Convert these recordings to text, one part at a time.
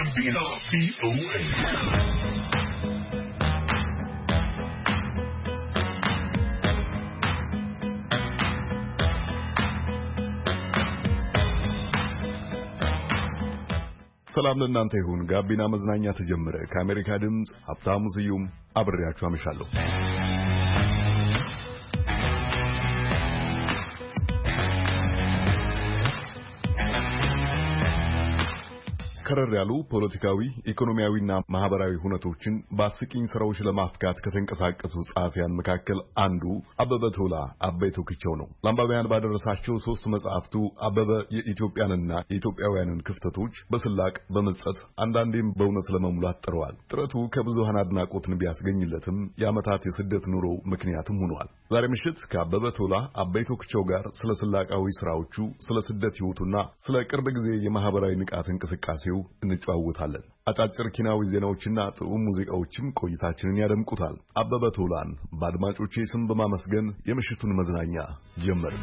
Gambino VOA. ሰላም ለእናንተ ይሁን። ጋቢና መዝናኛ ተጀመረ። ከአሜሪካ ድምጽ ሀብታሙ ስዩም አብሬያችሁ አመሻለሁ። ከረር ያሉ ፖለቲካዊ፣ ኢኮኖሚያዊና ማህበራዊ ሁነቶችን በአስቂኝ ስራዎች ለማፍካት ከተንቀሳቀሱ ጸሐፊያን መካከል አንዱ አበበ ቶላ አቤ ቶክቸው ነው። ለአንባቢያን ባደረሳቸው 3 መጽሐፍቱ አበበ የኢትዮጵያንና የኢትዮጵያውያንን ክፍተቶች በስላቅ በመስጠት አንዳንዴም በእውነት ለመሙላት ጥረዋል። ጥረቱ ከብዙሃን አድናቆትን ቢያስገኝለትም የዓመታት የስደት ኑሮ ምክንያትም ሆኗል። ዛሬ ምሽት ከአበበ ቶላ አቤ ቶክቸው ጋር ስለ ስላቃዊ ስራዎቹ፣ ስለ ስደት ህይወቱና ስለ ቅርብ ጊዜ የማህበራዊ ንቃት እንቅስቃሴው እንጫወታለን። አጫጭር ኪናዊ ዜናዎችና ጥዑም ሙዚቃዎችም ቆይታችንን ያደምቁታል። አበበ ቶላን በአድማጮቼ ስም በማመስገን የምሽቱን መዝናኛ ጀመርን።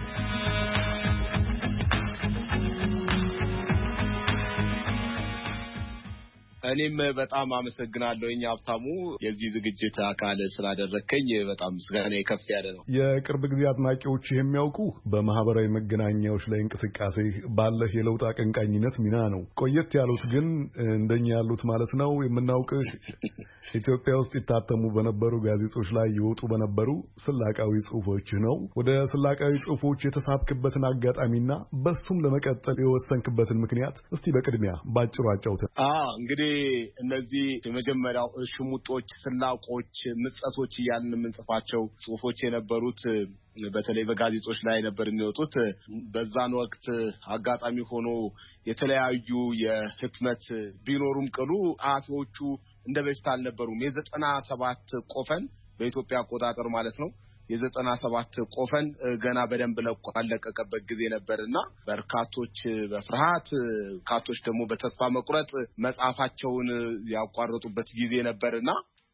እኔም በጣም አመሰግናለሁ ሀብታሙ የዚህ ዝግጅት አካል ስላደረከኝ በጣም ምስጋና ከፍ ያለ ነው። የቅርብ ጊዜ አድናቂዎች የሚያውቁ በማህበራዊ መገናኛዎች ላይ እንቅስቃሴ ባለህ የለውጥ አቀንቃኝነት ሚና ነው። ቆየት ያሉት ግን እንደኛ ያሉት ማለት ነው የምናውቅህ ኢትዮጵያ ውስጥ ይታተሙ በነበሩ ጋዜጦች ላይ ይወጡ በነበሩ ስላቃዊ ጽሁፎች ነው። ወደ ስላቃዊ ጽሁፎች የተሳብክበትን አጋጣሚና በሱም ለመቀጠል የወሰንክበትን ምክንያት እስቲ በቅድሚያ ባጭሩ አጫውተን። እንግዲህ እነዚህ የመጀመሪያው ሽሙጦች፣ ስላቆች፣ ምጸቶች እያልን የምንጽፋቸው ጽሁፎች የነበሩት በተለይ በጋዜጦች ላይ ነበር የሚወጡት። በዛን ወቅት አጋጣሚ ሆኖ የተለያዩ የህትመት ቢኖሩም ቅሉ አቶቹ እንደ በፊት አልነበሩም። የ97 ቆፈን በኢትዮጵያ አቆጣጠር ማለት ነው። የ97 ቆፈን ገና በደንብ ለቀቀበት ጊዜ ነበርና በርካቶች በፍርሃት ካቶች ደግሞ በተስፋ መቁረጥ መጻፋቸውን ያቋረጡበት ጊዜ ነበርና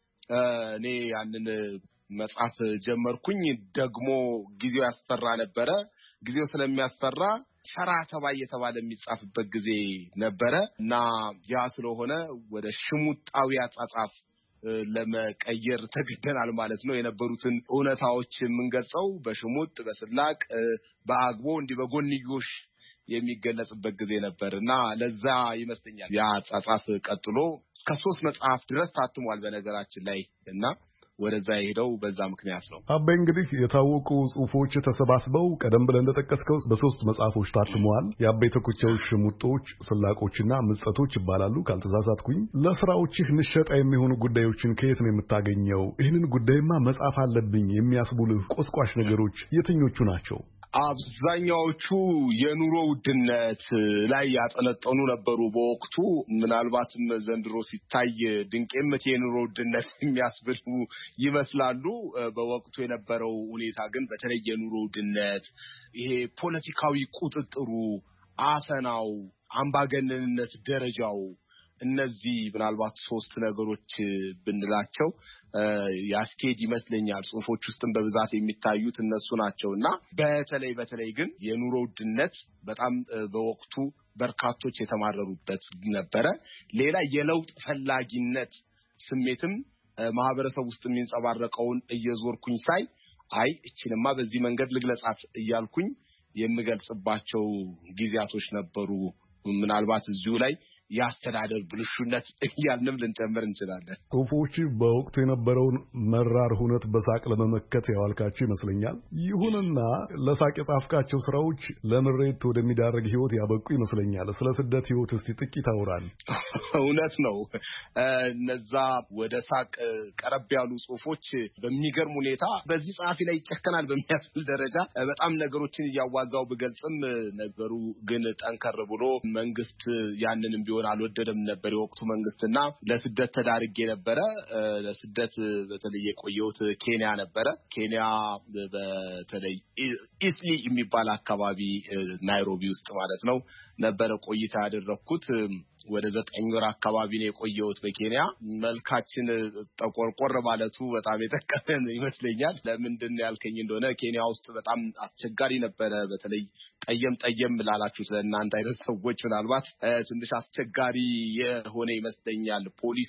እኔ ያንን መጻፍ ጀመርኩኝ። ደግሞ ጊዜው ያስፈራ ነበረ። ጊዜው ስለሚያስፈራ ፈራ ተባ እየተባለ የሚጻፍበት ጊዜ ነበረ እና ያ ስለሆነ ወደ ሽሙጣዊ አጻጻፍ ለመቀየር ተገደናል ማለት ነው። የነበሩትን እውነታዎች የምንገልጸው በሽሙጥ፣ በስላቅ፣ በአግቦ እንዲህ በጎንዮሽ የሚገለጽበት ጊዜ ነበርና ለዛ ይመስለኛል ያ አጻጻፍ ቀጥሎ እስከ 3 መጽሐፍ ድረስ ታትሟል በነገራችን ላይ እና ወደዛ ሄደው በዛ ምክንያት ነው። አቤ እንግዲህ የታወቁ ጽሁፎች ተሰባስበው ቀደም ብለን እንደተጠቀስከው በ3 መጽሐፎች ታትመዋል። የአቤ ቶክቸው ሽሙጦች፣ ስላቆችና ምጸቶች ይባላሉ ካልተሳሳትኩኝ። ለስራዎችህ ንሸጣ የሚሆኑ ጉዳዮችን ከየት ነው የምታገኘው? ይህንን ጉዳይማ መጻፍ አለብኝ የሚያስቡልህ ቆስቋሽ ነገሮች የትኞቹ ናቸው? አብዛኛዎቹ የኑሮ ውድነት ላይ ያጠነጠኑ ነበሩ በወቅቱ። ምናልባትም ዘንድሮ ሲታይ ድንቅምት የኑሮ ውድነት የሚያስብሉ ይመስላሉ። በወቅቱ የነበረው ሁኔታ ግን በተለይ የኑሮ ውድነት፣ ይሄ ፖለቲካዊ ቁጥጥሩ፣ አፈናው፣ አምባገነንነት ደረጃው፣ እነዚህ ምናልባት 3 ነገሮች ብንላቸው ያስኬድ ይመስለኛል። ጽሁፎች ውስጥም በብዛት የሚታዩት እነሱ ናቸውና በተለይ ግን የኑሮ ውድነት በጣም በወቅቱ በርካቶች የተማረሩበት ነበረ። ሌላ የለውጥ ፈላጊነት ስሜትም ማህበረሰብ ውስጥ የሚንጸባረቀውን እየዞርኩኝ ሳይ እቺንማ በዚህ መንገድ ልግለጻት እያልኩኝ የምገልጽባቸው ጊዜያቶች ነበሩ። ምናልባት እዚሁ ላይ ያስተዳደር ብልሹነት እያልንም ልንጨምር እንችላለን። ጽሁፎች በወቅቱ የነበረውን መራር ሁነት በሳቅ ለመመከት ያዋልካቸው ይመስለኛል። ይሁንና ለሳቅ የጻፍካቸው ስራዎች ለምሬት ወደሚዳረግ ህይወት ያበቁ ይመስለኛል። ስለ ስደት ህይወት እስቲ ጥቂት አውራን። እውነት ነው። እነዛ ወደ ሳቅ ቀረብ ያሉ ጽሁፎች በሚገርም ሁኔታ በዚህ ጸሐፊ ላይ ይጨከናል በሚያስብል ደረጃ በጣም ነገሮችን እያዋዛው ብገልጽም ነገሩ ግን ጠንከር ብሎ መንግስት ያንንም ቢሆን አልወደደም ነበር የወቅቱ መንግስትና ለስደት ተዳርጌ ነበረ። ለስደት በተለይ የቆየሁት ኬንያ ነበረ። ኬንያ በተለይ ኢስሊ የሚባል አካባቢ ናይሮቢ ውስጥ ማለት ነው ነበረ ቆይታ ያደረኩት። ወደ 9 ወር አካባቢ ነው የቆየሁት በኬንያ። መልካችን ተቆርቆር ማለቱ በጣም የተቀመነ ይመስለኛል። ለምንድን ያልከኝ እንደሆነ ኬንያ ውስጥ በጣም አስቸጋሪ ነበረ። በተለይ ጠየም ላላችሁ ለእናንተ አይነት ሰዎች ምናልባት ትንሽ አስቸጋሪ የሆነ ይመስለኛል። ፖሊስ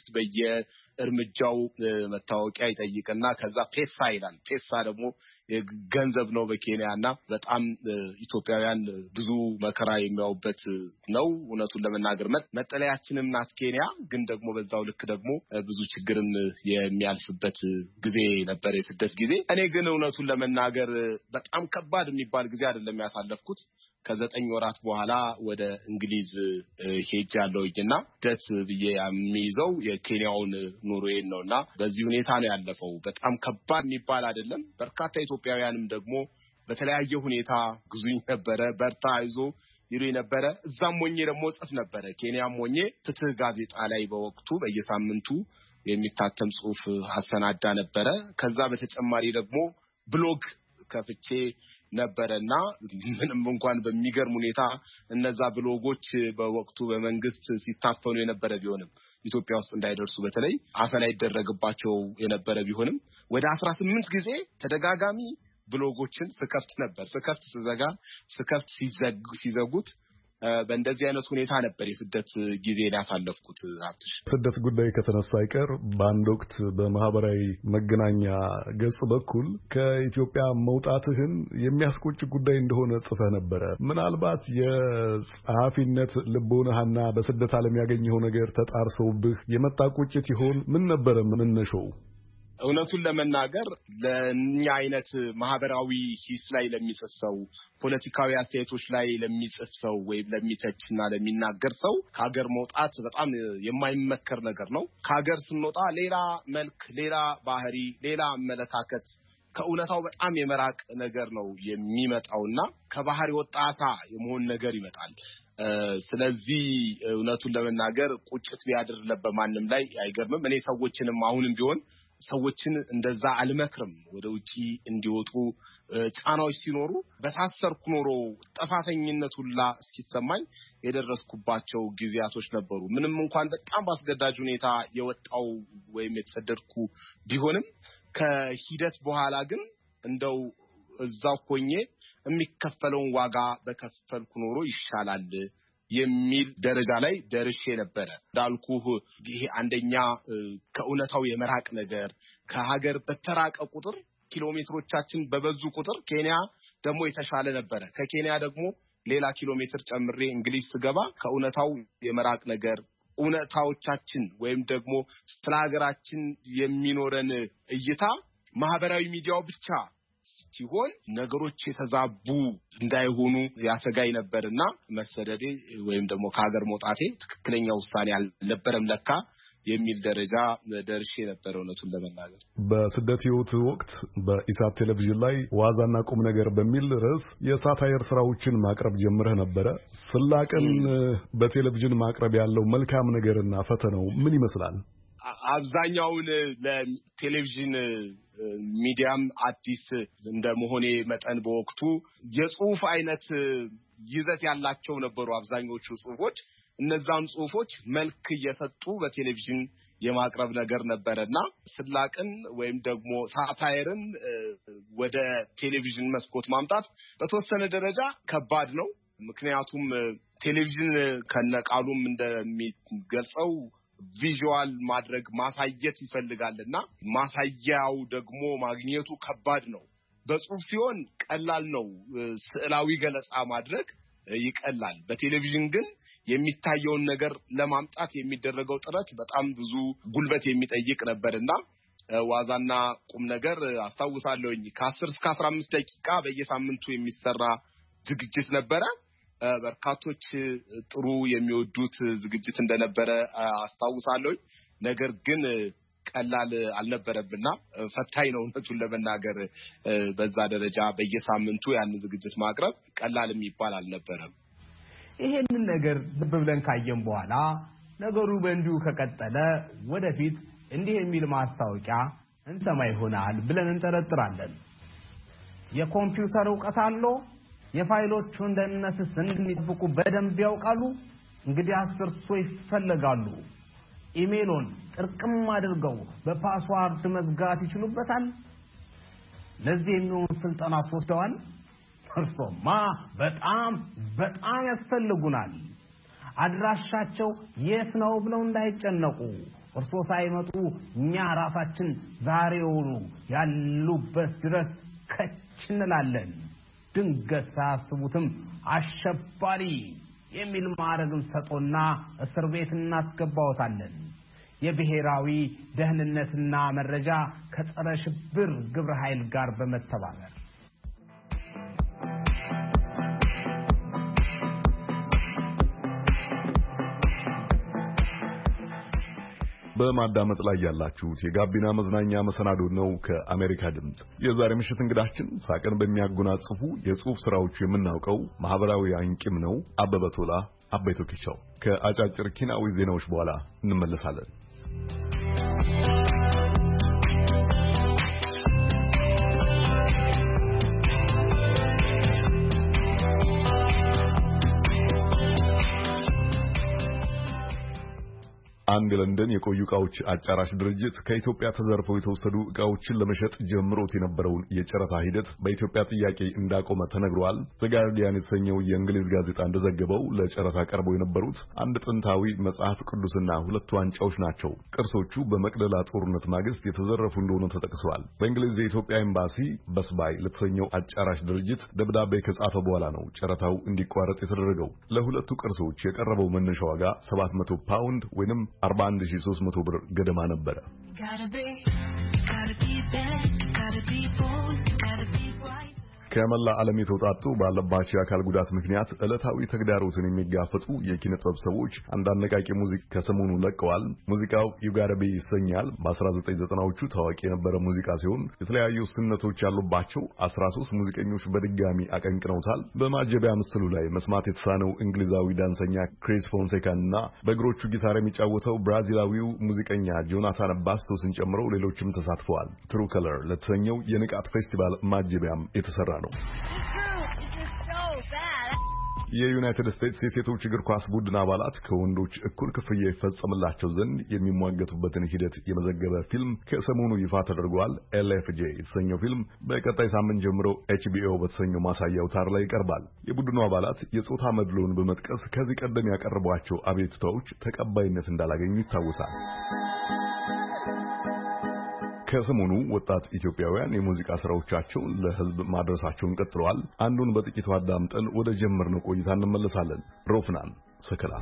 በየእርምጃው መታወቂያ ይጠይቅና ከዛ ፔሳ ይላል። ፔሳ ደግሞ ገንዘብ ነው በኬንያና በጣም ኢትዮጵያውያን ብዙ መከራ የሚያዩበት ነው። እውነቱን ለመናገር መጠለያችንም ናት ኬንያ፣ ግን ደግሞ በዛው ልክ ደግሞ ብዙ ችግርን የሚያልፍበት ጊዜ ነበር የስደት ጊዜ። እኔ ግን እውነቱን ለመናገር በጣም ከባድ የሚባል ጊዜ አይደለም ያሳለፍኩት። ከ9 ወራት በኋላ ወደ እንግሊዝ ሄጃለሁና ደት ብዬ የሚይዘው የኬንያውን ኑሮዬን ነውና በዚህ ሁኔታ ነው ያለፈው። በጣም ከባድ የሚባል አይደለም። በርካታ ኢትዮጵያውያንም ደግሞ በተለያየ ሁኔታ ግዙኝ ነበረ፣ በርታ አይዞ ይሉኝ ነበረ። እዛም ሆኜ ደግሞ ጽፍ ነበረ። ኬንያም ሆኜ ፍትህ ጋዜጣ ላይ በወቅቱ በየሳምንቱ የሚታተም ጽሁፍ አሰናዳ ነበረ። ከዛ በተጨማሪ ደግሞ ብሎግ ከፍቼ ነበርና ምንም እንኳን በሚገርም ሁኔታ እነዛ ብሎጎች በወቅቱ በመንግስት ሲታፈኑ የነበረ ቢሆንም ኢትዮጵያ ውስጥ እንዳይደርሱ በተለይ አፈና ይደረግባቸው የነበረ ቢሆንም ወደ 18 ጊዜ ተደጋጋሚ ብሎጎችን ስከፍት ነበር። ስከፍት ሲዘጉት በእንደዚህ አይነት ሁኔታ ነበር የስደት ጊዜን ያሳለፍኩት። አትሽ ስደት ጉዳይ ከተነሳ አይቀር በአንድ ወቅት በማህበራዊ መገናኛ ገጽ በኩል ከኢትዮጵያ መውጣትህን የሚያስቆጭ ጉዳይ እንደሆነ ጽፈህ ነበረ። ምናልባት የጸሐፊነት ልቦናህና በስደት ዓለም ያገኘው ነገር ተጣርሰውብህ የመጣ ቁጭት ይሆን? ምን ነበረ መነሻው? እውነቱን ለመናገር ለኛ አይነት ማህበራዊ ሂስ ላይ ለሚጽፍ ሰው፣ ፖለቲካዊ አስተያየቶች ላይ ለሚጽፍ ሰው ወይም ለሚተችና ለሚናገር ሰው ከሀገር መውጣት በጣም የማይመከር ነገር ነው። ከሀገር ስንወጣ ሌላ መልክ፣ ሌላ ባህሪ፣ ሌላ አመለካከት ከእውነታው በጣም የመራቅ ነገር ነው የሚመጣውና ከባህር ወጣ አሳ የመሆን ነገር ይመጣል። ስለዚህ እውነቱን ለመናገር ቁጭት ቢያድር ለበማንም ላይ አይገርምም። እኔ ሰዎችንም አሁንም ቢሆን ሰዎችን እንደዛ አልመክርም። ወደ ውጪ እንዲወጡ ጫናዎች ሲኖሩ በታሰርኩ ኖሮ ጥፋተኝነት ሁላ እስኪሰማኝ የደረስኩባቸው ጊዜያቶች ነበሩ። ምንም እንኳን በጣም ባስገዳጅ ሁኔታ የወጣው ወይም የተሰደድኩ ቢሆንም ከሂደት በኋላ ግን እንደው እዛው ሆኜ የሚከፈለውን ዋጋ በከፈልኩ ኖሮ ይሻላል የሚል ደረጃ ላይ ደርሼ ነበረ። እንዳልኩህ ይሄ አንደኛ ከእውነታው የመራቅ ነገር፣ ከሀገር በተራቀ ቁጥር ኪሎሜትሮቻችን በበዙ ቁጥር ኬንያ ደግሞ የተሻለ ነበረ። ከኬንያ ደግሞ ሌላ ኪሎሜትር ጨምሬ እንግሊዝ ስገባ ከእውነታው የመራቅ ነገር፣ እውነታዎቻችን ወይም ደግሞ ስለ ሀገራችን የሚኖረን እይታ ማህበራዊ ሚዲያው ብቻ ሲሆን ነገሮች የተዛቡ እንዳይሆኑ ያሰጋይ ነበርና መሰደዴ ወይም ደግሞ ከሀገር መውጣቴ ትክክለኛ ውሳኔ አልነበረም ለካ የሚል ደረጃ ደርሼ ነበር። እውነቱን ለመናገር በስደት ህይወት ወቅት በኢሳት ቴሌቪዥን ላይ ዋዛና ቁም ነገር በሚል ርዕስ የሳታየር ስራዎችን ማቅረብ ጀምረህ ነበረ። ስላቅን በቴሌቪዥን ማቅረብ ያለው መልካም ነገርና ፈተናው ምን ይመስላል? አብዛኛውን ለቴሌቪዥን ሚዲያም አዲስ እንደመሆኔ መጠን በወቅቱ የጽሁፍ አይነት ይዘት ያላቸው ነበሩ አብዛኞቹ ጽሁፎች። እነዛን ጽሁፎች መልክ እየሰጡ በቴሌቪዥን የማቅረብ ነገር ነበርና ስላቅን ወይም ደግሞ ሳታየርን ወደ ቴሌቪዥን መስኮት ማምጣት በተወሰነ ደረጃ ከባድ ነው። ምክንያቱም ቴሌቪዥን ከነቃሉም እንደሚገልጸው ቪዥዋል ማድረግ ማሳየት ይፈልጋልና ማሳያው ደግሞ ማግኘቱ ከባድ ነው። በጽሁፍ ሲሆን ቀላል ነው፣ ስዕላዊ ገለጻ ማድረግ ይቀላል። በቴሌቪዥን ግን የሚታየውን ነገር ለማምጣት የሚደረገው ጥረት በጣም ብዙ ጉልበት የሚጠይቅ ነበርና ዋዛና ቁም ነገር አስታውሳለሁኝ። ከ10 እስከ 15 ደቂቃ በየሳምንቱ የሚሰራ ዝግጅት ነበረ። በርካቶች ጥሩ የሚወዱት ዝግጅት እንደነበረ አስታውሳለሁ። ነገር ግን ቀላል አልነበረምና ፈታኝ ነው እውነቱን ለመናገር። በዛ ደረጃ በየሳምንቱ ያን ዝግጅት ማቅረብ ቀላል የሚባል አልነበረም። ይሄንን ነገር ልብ ብለን ካየን በኋላ ነገሩ በእንዲሁ ከቀጠለ ወደፊት እንዲህ የሚል ማስታወቂያ እንሰማ ይሆናል ብለን እንጠረጥራለን። የኮምፒውተር ዕውቀት አለው? የፋይሎቹን ደህንነትስ እንደሚጠብቁ በደንብ ያውቃሉ? እንግዲህ አስፈርሶ ይፈልጋሉ ኢሜሉን ጥርቅም አድርገው በፓስዋርድ መዝጋት ይችሉበታል ለዚህ የሚሆን ስልጠና ወስደዋል እርሶማ በጣም ያስፈልጉናል አድራሻቸው የት ነው ብለው እንዳይጨነቁ እርሶ ሳይመጡ እኛ ራሳችን ዛሬውኑ ያሉበት ድረስ ከችንላለን ድንገት ሳያስቡትም አሸባሪ የሚል ማዕረግን ሰጦና እስር ቤት እናስገባዎታለን የብሔራዊ ደህንነትና መረጃ ከጸረ ሽብር ግብረ ኃይል ጋር በመተባበር በማዳመጥ ላይ ያላችሁት የጋቢና መዝናኛ መሰናዶ ነው ከአሜሪካ ድምጽ የዛሬ ምሽት እንግዳችን ሳቅን በሚያጎናጽፉ የጽሑፍ ስራዎቹ የምናውቀው ማህበራዊ አንቂም ነው አበበ ቶላ አቤ ቶኪቻው ከአጫጭር ኪናዊ ዜናዎች በኋላ እንመለሳለን አንድ ለንደን የቆዩ ዕቃዎች አጫራሽ ድርጅት ከኢትዮጵያ ተዘርፈው የተወሰዱ ዕቃዎችን ለመሸጥ ጀምሮት የነበረውን የጨረታ ሂደት በኢትዮጵያ ጥያቄ እንዳቆመ ተነግሯል። ዘ ጋርዲያን የተሰኘው የእንግሊዝ ጋዜጣ እንደዘገበው ለጨረታ ቀርበው የነበሩት አንድ ጥንታዊ መጽሐፍ ቅዱስና 2 ዋንጫዎች ናቸው። ቅርሶቹ በመቅደላ ጦርነት ማግስት የተዘረፉ እንደሆነ ተጠቅሰዋል። በእንግሊዝ የኢትዮጵያ ኤምባሲ በስባይ ለተሰኘው አጫራሽ ድርጅት ደብዳቤ ከጻፈ በኋላ ነው ጨረታው እንዲቋረጥ የተደረገው። ለሁለቱ ቅርሶች የቀረበው መነሻ ዋጋ 700 ፓውንድ ወይንም 41300 ብር ገደማ ነበር። ከመላ ዓለም የተውጣጡ ባለባቸው የአካል ጉዳት ምክንያት ዕለታዊ ተግዳሮትን የሚጋፈጡ የኪነ ጥበብ ሰዎች አንድ አነቃቂ ሙዚቃ ከሰሞኑ ለቀዋል። ሙዚቃው ዩጋረቢ ይሰኛል። በ1990ዎቹ ታዋቂ የነበረ ሙዚቃ ሲሆን የተለያዩ ስነቶች ያሉባቸው 13 ሙዚቀኞች በድጋሚ አቀንቅነውታል። በማጀቢያ ምስሉ ላይ መስማት የተሳነው እንግሊዛዊ ዳንሰኛ ክሪስ ፎንሴካና በእግሮቹ ጊታር የሚጫወተው ብራዚላዊው ሙዚቀኛ ጆናታን ባስቶስን ጨምሮ ሌሎችም ተሳትፈዋል። ትሩ ከለር ለተሰኘው የንቃት ፌስቲቫል ማጀቢያም የተሰራ ነው። የዩናይትድ ስቴትስ የሴቶች እግር ኳስ ቡድን አባላት ከወንዶች እኩል ክፍያ ይፈጸምላቸው ዘንድ የሚሟገቱበትን ሂደት የመዘገበ ፊልም ከሰሞኑ ይፋ ተደርጓል። ኤልኤፍጄ የተሰኘው ፊልም በቀጣይ ሳምንት ጀምሮ HBO በተሰኘው ማሳያ አውታር ላይ ይቀርባል። የቡድኑ አባላት የጾታ መድሎን በመጥቀስ ከዚህ ቀደም ያቀረቧቸው አቤቱታዎች ተቀባይነት እንዳላገኙ ይታወሳል። ከሰሞኑ ወጣት ኢትዮጵያውያን የሙዚቃ ስራዎቻቸውን ለሕዝብ ማድረሳቸውን ቀጥለዋል። አንዱን በጥቂቱ አዳምጠን ወደ ጀመርነው ቆይታ እንመለሳለን። ሮፍናን ሰከላ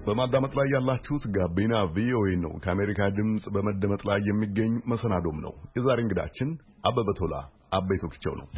በማዳመጥ ላይ ያላችሁት ጋቢና ቪኦኤ ነው። ከአሜሪካ ድምጽ በመደመጥ ላይ የሚገኝ መሰናዶም ነው። የዛሬ እንግዳችን አበበ ቶላ አቤ ቶክቸው ነው።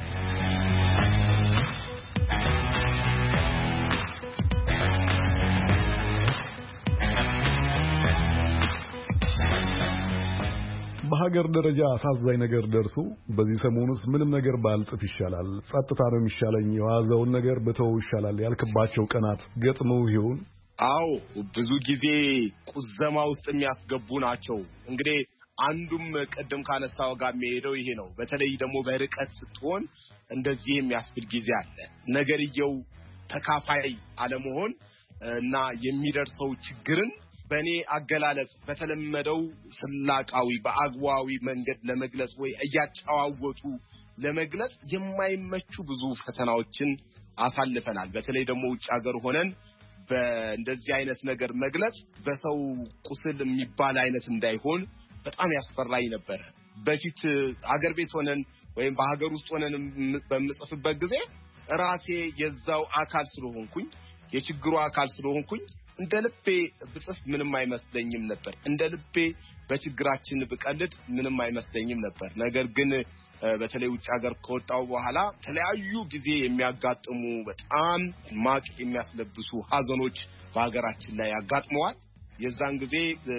በሀገር ደረጃ አሳዛኝ ነገር ደርሶ በዚህ ሰሞኑስ ምንም ነገር ባልጽፍ ይሻላል፣ ጸጥታ ነው የሚሻለኝ፣ የዋዘውን ነገር በተው ይሻላል ያልክባቸው ቀናት ገጥመው ይሆን? አዎ፣ ብዙ ጊዜ ቁዘማ ውስጥ የሚያስገቡ ናቸው። እንግዲህ አንዱም ቀደም ካነሳው ጋር የሚሄደው ይሄ ነው። በተለይ ደግሞ በርቀት ስትሆን እንደዚህ የሚያስብል ጊዜ አለ። ነገርየው ተካፋይ አለመሆን እና የሚደርሰው ችግርን በእኔ አገላለጽ በተለመደው ስላቃዊ በአግባዊ መንገድ ለመግለጽ ወይ እያጫዋወቱ ለመግለጽ የማይመቹ ብዙ ፈተናዎችን አሳልፈናል። በተለይ ደግሞ ውጭ ሀገር ሆነን በእንደዚህ አይነት ነገር መግለጽ በሰው ቁስል የሚባል አይነት እንዳይሆን በጣም ያስፈራኝ ነበር። በፊት ሀገር ቤት ሆነን ወይም በሀገር ውስጥ ሆነን በምጽፍበት ጊዜ ራሴ የዛው አካል ስለሆንኩኝ የችግሩ አካል ስለሆንኩኝ እንደ ልቤ ብጽፍ ምንም አይመስለኝም ነበር። እንደ ልቤ በችግራችን ብቀልድ ምንም አይመስለኝም ነበር። ነገር ግን በተለይ ውጭ ሀገር ከወጣው በኋላ ተለያዩ ጊዜ የሚያጋጥሙ በጣም ማቅ የሚያስለብሱ ሀዘኖች በሀገራችን ላይ ያጋጥመዋል። የዛን ጊዜ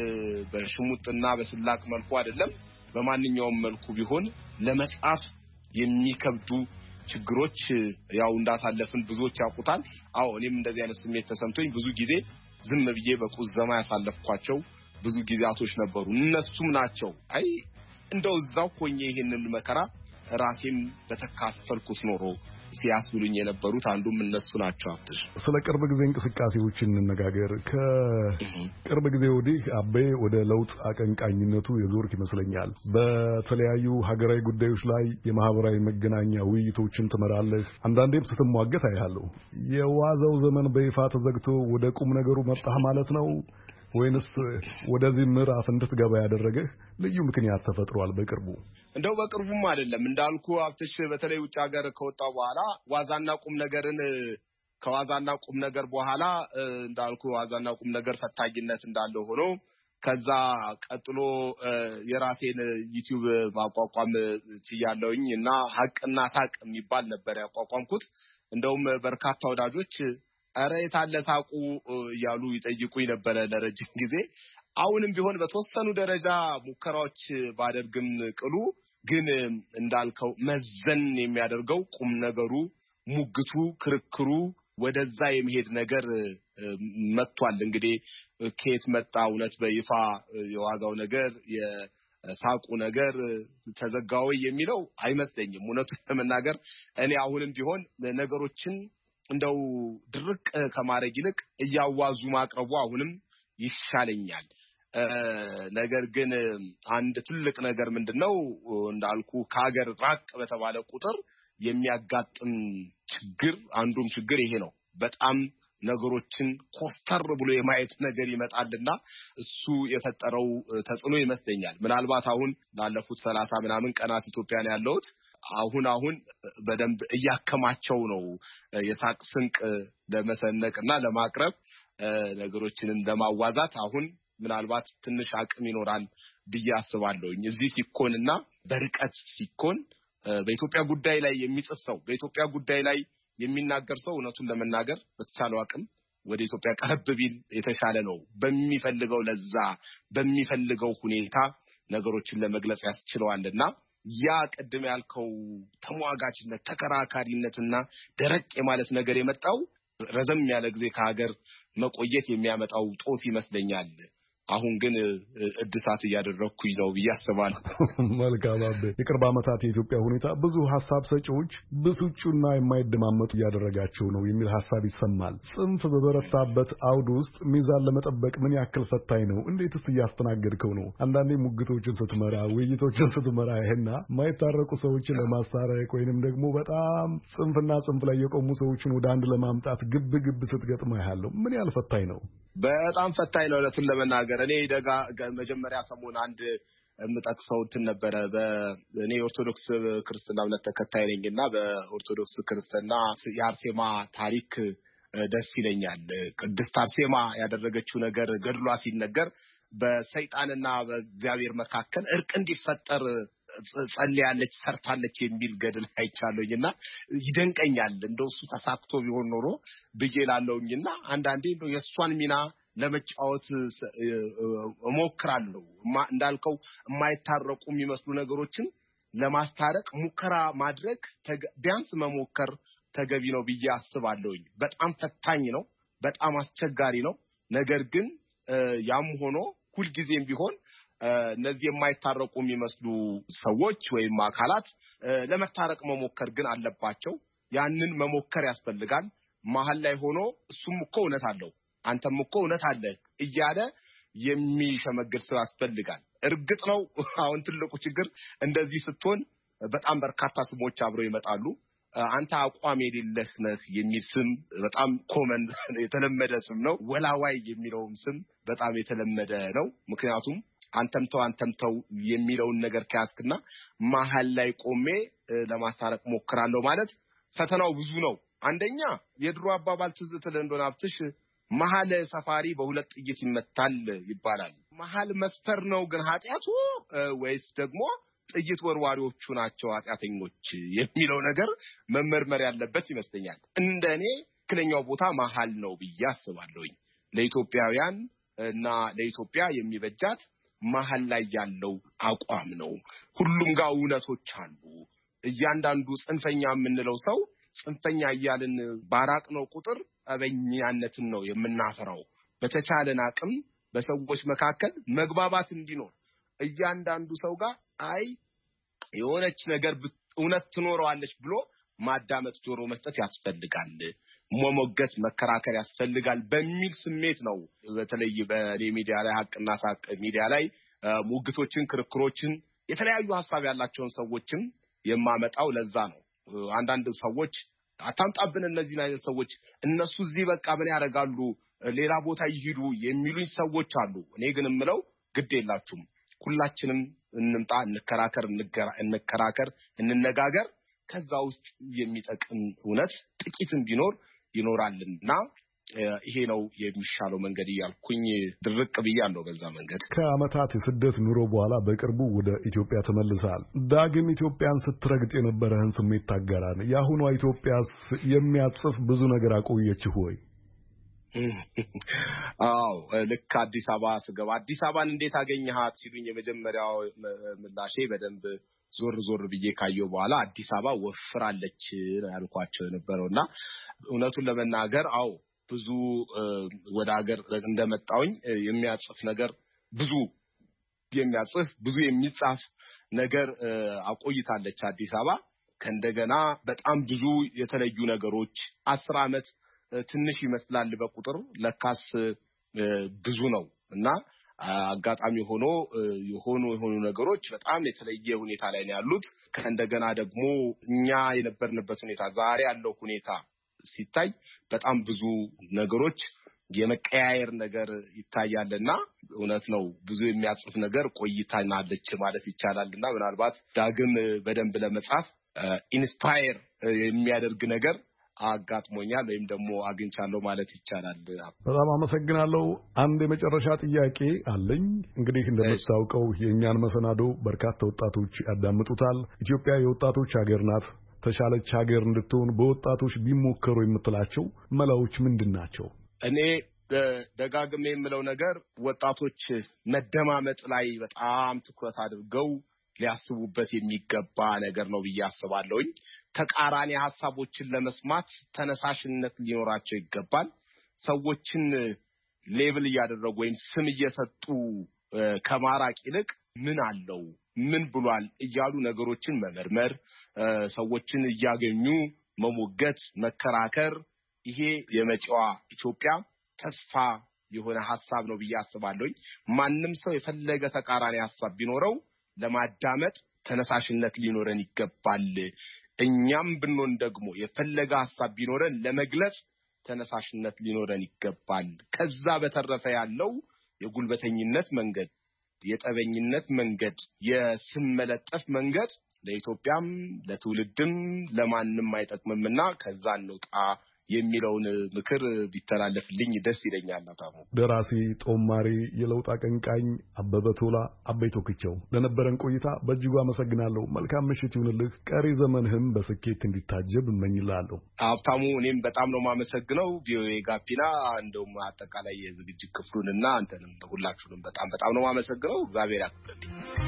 በሽሙጥና በስላቅ መልኩ አይደለም በማንኛውም መልኩ ቢሆን ለመጻፍ የሚከብዱ ችግሮች ያው እንዳሳለፍን ብዙዎች ያውቁታል። አዎ እኔም እንደዚህ አይነት ስሜት ተሰምቶኝ ብዙ ጊዜ ዝም ብዬ በቁዘማ ያሳለፍኳቸው ብዙ ጊዜያቶች ነበሩ። እነሱም ናቸው አይ እንደው እዛው ሆኜ ይሄንን መከራ ራሴም በተካፈልኩት ኖሮ ሲያስብሉኝ የነበሩት አንዱም እነሱ ናቸው። አጥሽ ስለ ቅርብ ጊዜ እንቅስቃሴዎች እንነጋገር። ከቅርብ ጊዜ ወዲህ አቤ ወደ ለውጥ አቀንቃኝነቱ የዞርክ ይመስለኛል። በተለያዩ ሀገራዊ ጉዳዮች ላይ የማህበራዊ መገናኛ ውይይቶችን ትመራለህ። አንዳንዴም ስትሟገት አይሃለሁ። የዋዛው ዘመን በይፋ ተዘግቶ ወደ ቁም ነገሩ መጣህ ማለት ነው ወይንስ ወደዚህ ምዕራፍ እንድትገባ ያደረገህ ልዩ ምክንያት ተፈጥሯል? በቅርቡ እንደው በቅርቡም አይደለም እንዳልኩ አብትሽ በተለይ ውጭ ሀገር ከወጣው በኋላ ዋዛና ቁም ነገርን ከዋዛና ቁም ነገር በኋላ እንዳልኩ ዋዛና ቁም ነገር ፈታኝነት እንዳለው ሆኖ ከዛ ቀጥሎ የራሴን ዩቲዩብ ማቋቋም ችያለሁኝ እና ሀቅና ሳቅ የሚባል ነበር ያቋቋምኩት። እንደውም በርካታ ወዳጆች አረ የታለ ሳቁ ያሉ ይጠይቁኝ ነበር ለረጅም ጊዜ። አሁንም ቢሆን በተወሰኑ ደረጃ ሙከራዎች ባደርግም ቅሉ ግን እንዳልከው መዘን የሚያደርገው ቁም ነገሩ ሙግቱ ክርክሩ ወደዛ የሚሄድ ነገር መጥቷል። እንግዲህ ከየት መጣ እውነት በይፋ የዋጋው ነገር የሳቁ ነገር ተዘጋው የሚለው አይመስለኝም። እውነቱን ለመናገር እኔ አሁንም ቢሆን ነገሮችን እንደው ድርቅ ከማድረግ ይልቅ እያዋዙ ማቅረቡ አሁንም ይሻለኛል። ነገር ግን አንድ ትልቅ ነገር ምንድነው እንዳልኩ ከሀገር ራቅ በተባለ ቁጥር የሚያጋጥም ችግር አንዱም ችግር ይሄ ነው። በጣም ነገሮችን ኮስተር ብሎ የማየት ነገር ይመጣልና እሱ የፈጠረው ተጽዕኖ ይመስለኛል። ምናልባት አሁን ላለፉት 30 ምናምን ቀናት ኢትዮጵያን ያለሁት አሁን በደንብ እያከማቸው ነው የሳቅ ስንቅ ለመሰነቅና ለማቅረብ ነገሮችንን ለማዋዛት አሁን ምናልባት ትንሽ አቅም ይኖራል ብዬ አስባለሁ። እዚህ ሲኮንና በርቀት ሲኮን በኢትዮጵያ ጉዳይ ላይ የሚጽፍ ሰው በኢትዮጵያ ጉዳይ ላይ የሚናገር ሰው እውነቱን ለመናገር በተቻለው አቅም ወደ ኢትዮጵያ ቀረብ ቢል የተሻለ ነው። በሚፈልገው ለዛ በሚፈልገው ሁኔታ ነገሮችን ለመግለጽ ያስችለዋልና ያ ቀደም ያልከው ተሟጋችነት ተከራካሪነትና ደረቅ የማለት ነገር የመጣው ረዘም ያለ ጊዜ ከሀገር መቆየት የሚያመጣው ጦስ ይመስለኛል። አሁን ግን እድሳት እያደረኩኝ ነው ብያስባለሁ። መልካም አቤ። የቅርብ ዓመታት የኢትዮጵያ ሁኔታ ብዙ ሐሳብ ሰጪዎች ብስጩና የማይደማመጡ ያደረጋቸው ነው የሚል ሐሳብ ይሰማል። ጽንፍ በበረታበት አውድ ውስጥ ሚዛን ለመጠበቅ ምን ያክል ፈታኝ ነው? እንዴትስ እያስተናገድከው ነው? አንዳንዴ ሙግቶችን ስትመራ ውይይቶችን ስትመራ ይሄና የማይታረቁ ሰዎችን ለማስታረቅ ወይንም ደግሞ በጣም ጽንፍና ጽንፍ ላይ የቆሙ ሰዎችን ወደ አንድ ለማምጣት ግብ ስትገጥማ ያለው ምን ያህል ፈታኝ ነው? በጣም ፈታኝ ነው ለቱን ለመናገር። እኔ መጀመሪያ ሰሞን አንድ የምጠቅሰው ነበር። በእኔ ኦርቶዶክስ ክርስትና እምነት ተከታይ ነኝና በኦርቶዶክስ ክርስትና የአርሴማ ታሪክ ደስ ይለኛል። ቅድስት አርሴማ ያደረገችው ነገር ገድሏ ሲነገር በሰይጣንና በእግዚአብሔር መካከል እርቅ እንዲፈጠር ጸልያለች ሰርታለች የሚል ገድል አይቻለሁኝና ይደንቀኛል። እንደው እሱ ተሳክቶ ቢሆን ኖሮ ብዬላለሁኝና አንዳንዴ እንደው የሷን ሚና ለመጫወት እሞክራለሁ። እንዳልከው የማይታረቁ የሚመስሉ ነገሮችን ለማስታረቅ ሙከራ ማድረግ ቢያንስ መሞከር ተገቢ ነው ብዬ አስባለሁኝ። በጣም ፈታኝ ነው፣ በጣም አስቸጋሪ ነው። ነገር ግን ያም ሆኖ ሁልጊዜም ቢሆን እነዚህ የማይታረቁ የሚመስሉ ሰዎች ወይም አካላት ለመታረቅ መሞከር ግን አለባቸው። ያንን መሞከር ያስፈልጋል። መሀል ላይ ሆኖ እሱም እኮ እውነት አለው አንተም እኮ እውነት አለ እያለ የሚሸመግል ሰው ያስፈልጋል። እርግጥ ነው አሁን ትልቁ ችግር እንደዚህ ስትሆን በጣም በርካታ ስሞች አብረው ይመጣሉ። አንተ አቋም የሌለህ ነህ የሚል ስም በጣም ኮመን የተለመደ ስም ነው። ወላዋይ የሚለውም ስም በጣም የተለመደ ነው። ምክንያቱም አንተምተው የሚለውን ነገር ከያዝክና መሀል ላይ ቆሜ ለማስታረቅ ሞክራለሁ ማለት ፈተናው ብዙ ነው። አንደኛ የድሮ አባባል ትዝ ትል እንደሆነ አብትሽ መሀል ሰፋሪ በሁለት ጥይት ይመታል ይባላል። መሀል መስፈር ነው ግን ኃጢያቱ ወይስ ደግሞ ጥይት ወርዋሪዎቹ ናቸው ኃጢያተኞች የሚለው ነገር መመርመር ያለበት ይመስለኛል። እንደኔ ትክክለኛው ቦታ መሀል ነው ብዬ አስባለሁ። ለኢትዮጵያውያን እና ለኢትዮጵያ የሚበጃት መሀል ላይ ያለው አቋም ነው። ሁሉም ጋር እውነቶች አሉ። እያንዳንዱ ጽንፈኛ የምንለው ሰው ጽንፈኛ እያልን ባራቅነው ቁጥር አበኛነትን ነው የምናፈራው። በተቻለን አቅም በሰዎች መካከል መግባባት እንዲኖር እያንዳንዱ ሰው ጋር አይ የሆነች ነገር እውነት ትኖረዋለች ብሎ ማዳመጥ ጆሮ መስጠት ያስፈልጋል። መሞገት መከራከር ያስፈልጋል በሚል ስሜት ነው በተለይ በኔ ሚዲያ ላይ ሀቅና ሳቅ ሚዲያ ላይ ሙግቶችን ክርክሮችን የተለያዩ ሐሳብ ያላቸውን ሰዎችን የማመጣው ለዛ ነው። አንዳንድ ሰዎች አታምጣብን እነዚህ አይነት ሰዎች እነሱ እዚህ በቃ ምን ያደርጋሉ ሌላ ቦታ ይሄዱ የሚሉኝ ሰዎች አሉ። እኔ ግን እምለው ግድ የላችሁም ሁላችንም እንምጣ እንከራከር እንነጋገር ከዛ ውስጥ የሚጠቅም እውነት ጥቂትም ቢኖር ይኖራልና ይሄ ነው የሚሻለው መንገድ ያልኩኝ ድርቅ ብያለሁ። በዛ መንገድ ከአመታት የስደት ኑሮ በኋላ በቅርቡ ወደ ኢትዮጵያ ተመልሰሃል። ዳግም ኢትዮጵያን ስትረግጥ የነበረህን ስሜት ታጋራን። የአሁኗ ኢትዮጵያስ የሚያጽፍ ብዙ ነገር አቆየችህ ወይ? አዎ ልክ አዲስ አበባ ስገባ አዲስ አበባን እንዴት አገኘሃት ሲሉኝ የመጀመሪያው ምላሼ በደንብ ዞር ብዬ ካየው በኋላ አዲስ አበባ ወፍራለች ያልኳቸው ነበርና እውነቱን ለመናገር አዎ ብዙ ወደ ሀገር እንደመጣውኝ የሚያጽፍ ነገር ብዙ የሚጻፍ ነገር አቆይታለች አዲስ አበባ። ከእንደገና በጣም ብዙ የተለዩ ነገሮች 10 አመት ትንሽ ይመስላል በቁጥር ለካስ ብዙ ነው እና አጋጣሚ ሆኖ የሆኑ ነገሮች በጣም የተለየ ሁኔታ ላይ ነው ያሉት። ከእንደገና ደግሞ እኛ የነበርንበት ሁኔታ ዛሬ ያለው ሁኔታ ሲታይ በጣም ብዙ ነገሮች የመቀያየር ነገር ይታያልና እውነት ነው ብዙ የሚያጽፍ ነገር ቆይታናለች ማለት ይቻላልና ምናልባት ዳግም በደንብ ለመጻፍ ኢንስፓየር የሚያደርግ ነገር አጋጥሞኛል ወይም ደግሞ አግኝቻለሁ ማለት ይቻላል። በጣም አመሰግናለሁ። አንድ የመጨረሻ ጥያቄ አለኝ። እንግዲህ እንደምታውቀው የኛን መሰናዶ በርካታ ወጣቶች ያዳምጡታል። ኢትዮጵያ የወጣቶች ሀገር ናት። ተሻለች ሀገር እንድትሆን በወጣቶች ቢሞከሩ የምትላቸው መላዎች ምንድናቸው? እኔ ደጋግሜ የምለው ነገር ወጣቶች መደማመጥ ላይ በጣም ትኩረት አድርገው ሊያስቡበት የሚገባ ነገር ነው ብዬ አስባለሁኝ። ተቃራኒ ሐሳቦችን ለመስማት ተነሳሽነት ሊኖራቸው ይገባል። ሰዎችን ሌብል እያደረጉ ወይም ስም እየሰጡ ከማራቅ ይልቅ ምን አለው ምን ብሏል እያሉ ነገሮችን መመርመር፣ ሰዎችን እያገኙ መሞገት፣ መከራከር ይሄ የመጪዋ ኢትዮጵያ ተስፋ የሆነ ሐሳብ ነው ብዬ አስባለሁኝ። ማንም ሰው የፈለገ ተቃራኒ ሐሳብ ቢኖረው ለማዳመጥ ተነሳሽነት ሊኖረን ይገባል። እኛም ብንሆን ደግሞ የፈለገ ሐሳብ ቢኖረን ለመግለጽ ተነሳሽነት ሊኖረን ይገባል። ከዛ በተረፈ ያለው የጉልበተኝነት መንገድ፣ የጠበኝነት መንገድ፣ የስም መለጠፍ መንገድ ለኢትዮጵያም ለትውልድም ለማንንም አይጠቅምምና ከዛ እንውጣ የሚለውን ምክር ቢተላለፍልኝ ደስ ይለኛል። አታሙ ደራሲ ጦማሪ የለውጥ አቀንቃኝ አበበ ቶላ አቤቶ ክቸው ለነበረን ቆይታ በእጅጉ አመሰግናለሁ። መልካም ምሽት ይሁንልህ። ቀሪ ዘመንህም በስኬት እንዲታጀብ እመኝልሃለሁ። ሀብታሙ እኔም በጣም ነው የማመሰግነው። ቪኦኤ ጋቢና እንደውም አጠቃላይ የዝግጅት ክፍሉንና አንተንም ሁላችሁንም በጣም ነው የማመሰግነው። እግዚአብሔር ያክብርልኝ።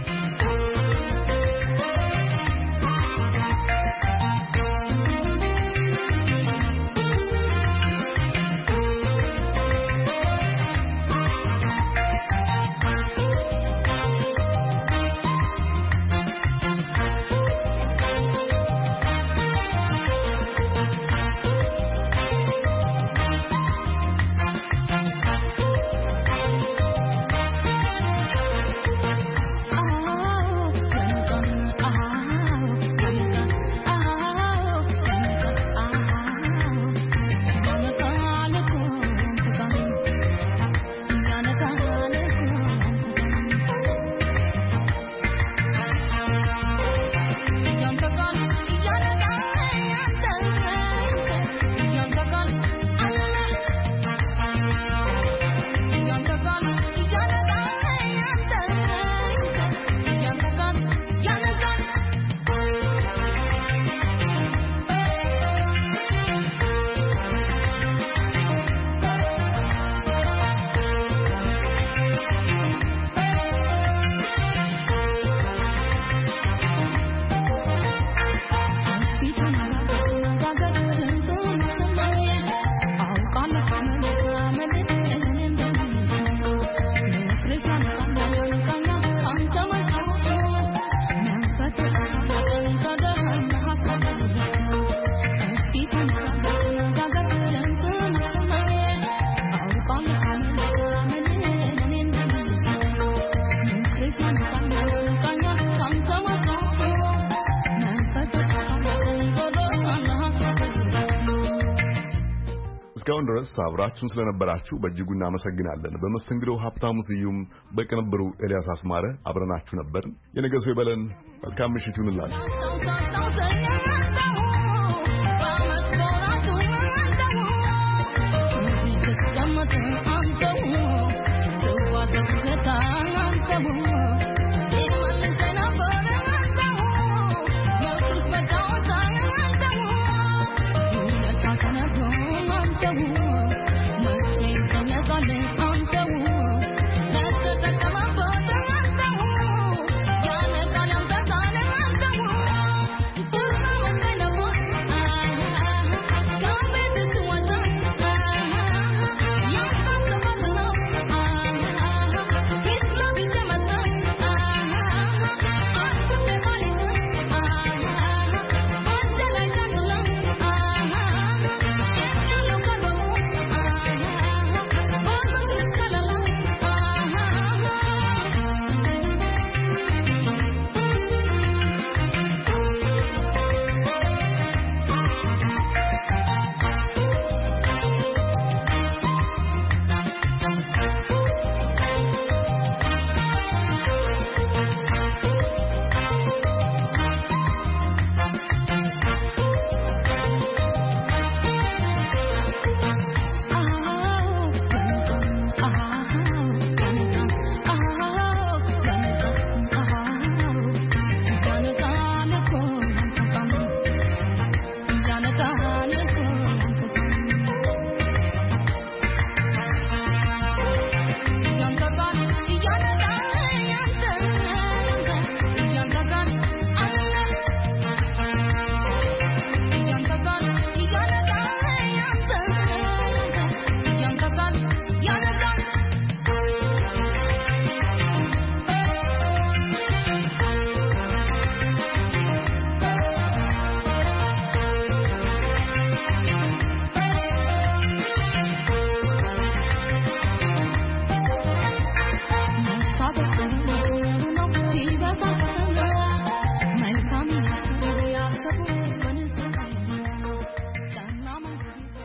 እስካሁን ድረስ አብራችሁን ስለነበራችሁ በእጅጉ እናመሰግናለን። በመስተንግዶው ሀብታሙ ስዩም፣ በቅንብሩ ኤልያስ አስማረ አብረናችሁ ነበር። የነገ ሰው ይበለን። መልካም ምሽት ይሁንላችሁ። I'm